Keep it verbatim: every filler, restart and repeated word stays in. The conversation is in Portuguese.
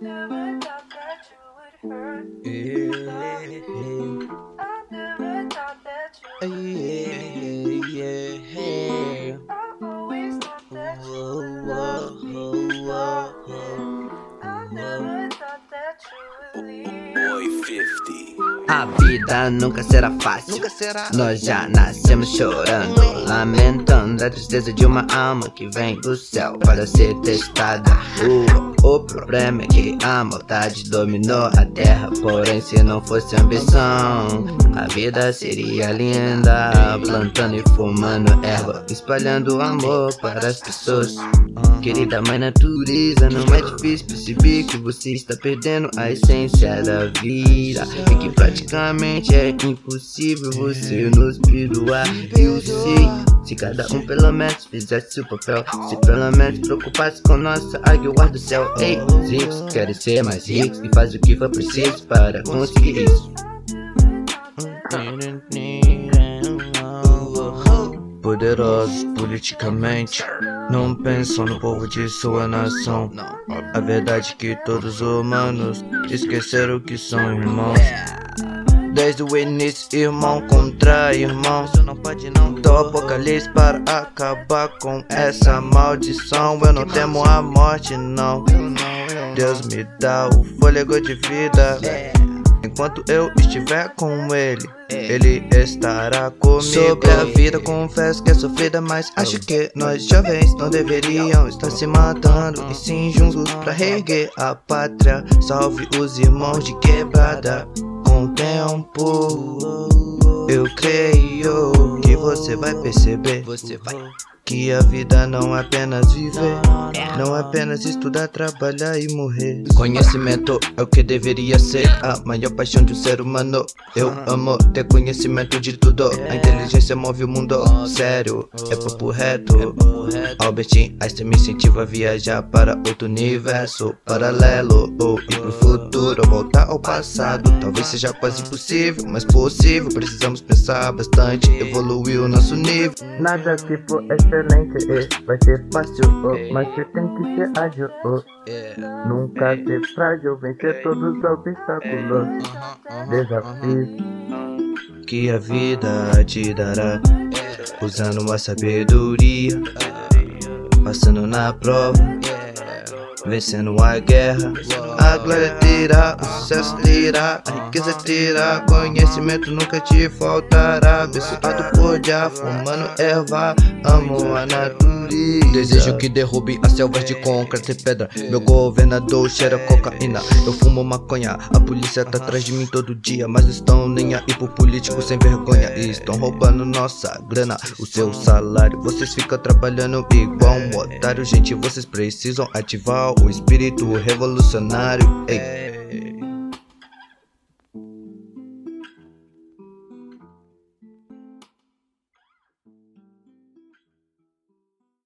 never thought that you would hurt me. I never thought that you would leave. I always thought that you would love me. I never thought that you would leave. Boy fifty. A vida nunca será fácil, Nunca será. Nós já nascemos chorando, lamentando a tristeza de uma alma que vem do céu para ser testada. O, o problema é que a maldade dominou a terra, porém se não fosse ambição, a vida seria linda, plantando e fumando erva, espalhando amor para as pessoas. Querida mãe natureza, não é difícil perceber que você está perdendo a essência da vida, e que praticamente é impossível você nos perdoar. Eu sei, se cada um pelo menos fizesse seu papel, se pelo menos preocupasse com nossa águia do céu. Ei, os ricos querem ser mais ricos e faz o que for preciso para conseguir isso. Poderosos politicamente não pensam no povo de sua nação. A verdade é que todos os humanos esqueceram que são irmãos. Desde o início, irmão contra irmão, do apocalipse para acabar com essa maldição. Eu não temo a morte não, Deus me dá o fôlego de vida. Enquanto eu estiver com ele, ele estará comigo. Sobre a vida confesso que é sofrida, mas acho que nós jovens não deveriam estar se matando, e sim juntos pra reerguer a pátria. Salve os irmãos de quebrada. Com o tempo eu creio que você vai perceber que a vida não é apenas viver, não é apenas estudar, trabalhar e morrer. Conhecimento é o que deveria ser a maior paixão de um ser humano. Eu amo ter conhecimento de tudo, a inteligência move o mundo. Sério, é papo reto. Albert Einstein me incentiva a viajar para outro universo paralelo, ou ir pro futuro, ou voltar ao passado. Talvez seja quase impossível, mas possível. Precisamos pensar bastante, evoluir o nosso nível. Nada que for excelente vai ser fácil, oh, mas você tem que ser ágil, oh. Nunca ser frágil, vencer todos os obstáculos, desafios que a vida te dará, usando a sabedoria, passando na prova, vencendo a guerra. A glória terá, o sucesso terá, a riqueza terá, conhecimento nunca te faltará. Abençoado por já, fumando erva, amo a natureza. Desejo que derrube as selvas de concreto e pedra. Meu governador cheira cocaína, eu fumo maconha. A polícia tá atrás de mim todo dia, mas estão nem aí pro político sem vergonha. E estão roubando nossa grana, o seu salário. Vocês ficam trabalhando igual um otário. Gente, vocês precisam ativar o espírito revolucionário. Ei.